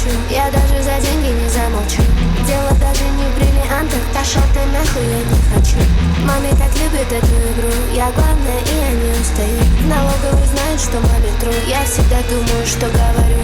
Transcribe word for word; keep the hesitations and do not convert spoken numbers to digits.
хочу. Я даже за деньги не замолчу. Дело даже не в бриллиантах. Пошел ты нахуй, я не хочу. Маме так любит эту игру. Я главная и я не устаю. Налоговые знают, что маме тру. Я всегда думаю, что говорю.